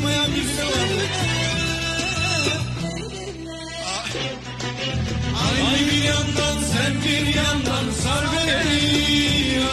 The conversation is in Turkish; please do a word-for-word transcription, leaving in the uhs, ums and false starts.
olmayan birisi vardı. Ay bir yandan sen bir yandan sar beni.